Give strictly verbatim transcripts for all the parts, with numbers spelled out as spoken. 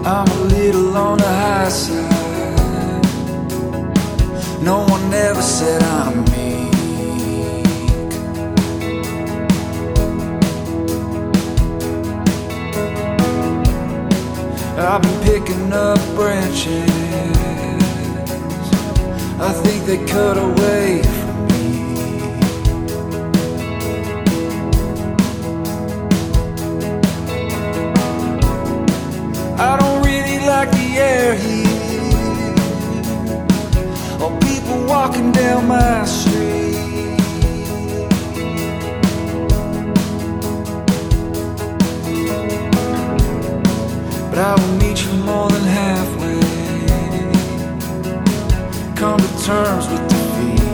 I'm a little on the high side. No one ever said I'm meek. I've been picking up branches. I think they cut away from me. I don't really like the air here, or people walking down my street. But I will meet you more than halfway. Come to terms with defeat.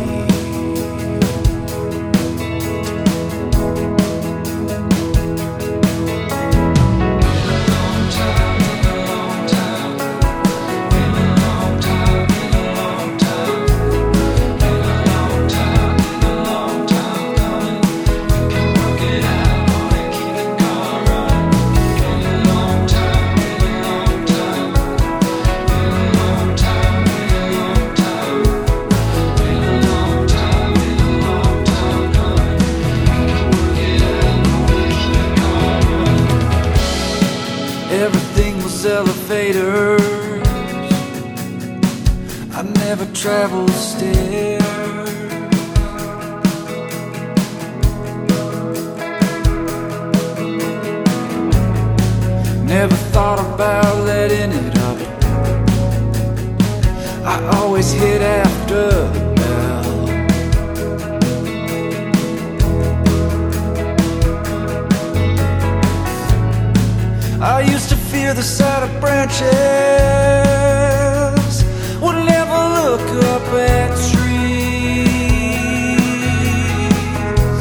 Everything was elevators. I never traveled stairs. Never thought about letting it up. I always hit after the bell. I used to fear the sight of branches, would never look up at trees.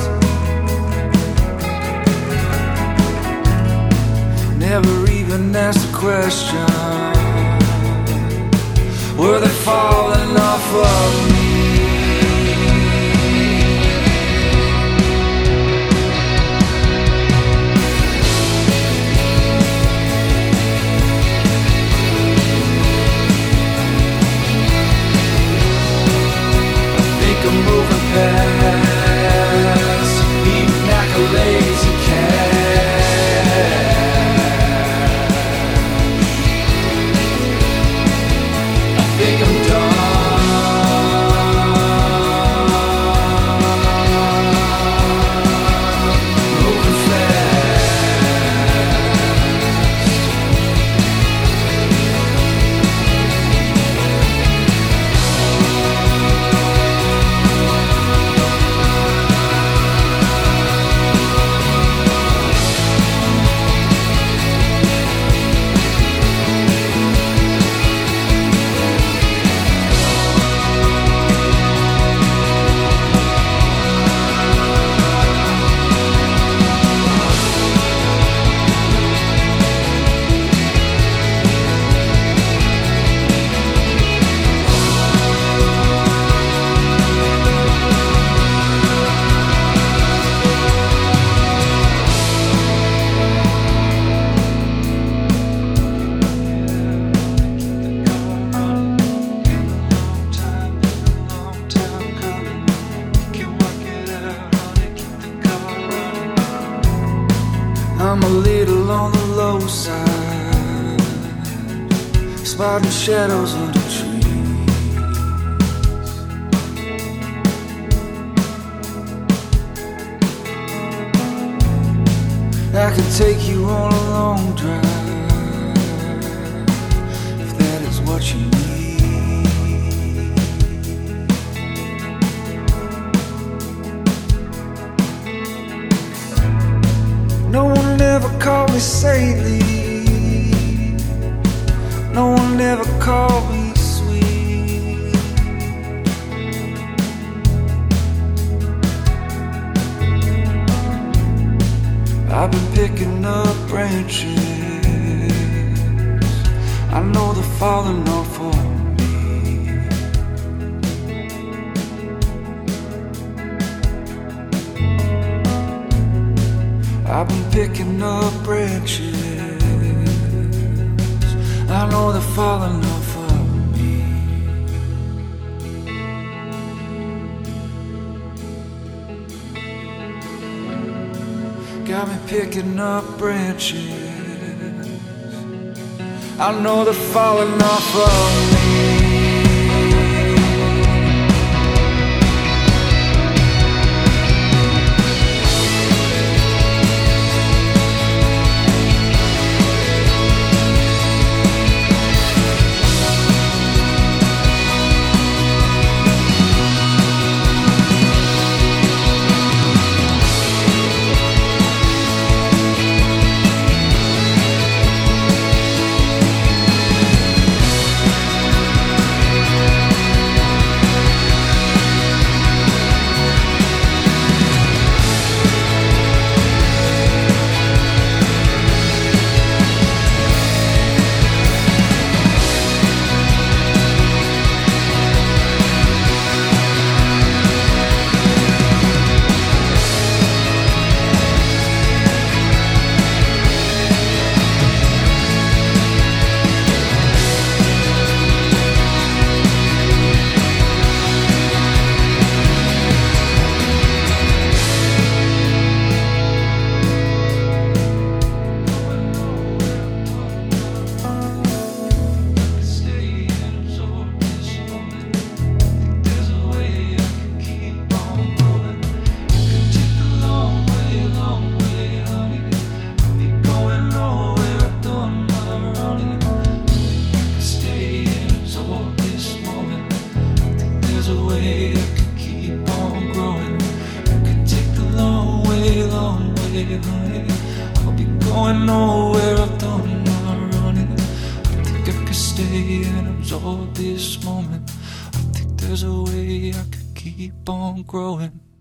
Never even asked the question, were they falling off of me? Moving past, eating accolades and cash. I think I'm done moving I'm a little on the low side, spotting shadows under trees. I could take you on a long drive, if that is what you need. No one ever called me saintly. No one ever called me sweet. I've been picking up branches. I know they're falling off for me. I've been picking up branches. know they're falling off of me. Got me picking up branches, I know they're falling off of me. I'll be going nowhere, I've done my running. I think I could stay and absorb this moment. I think there's a way I could keep on growing.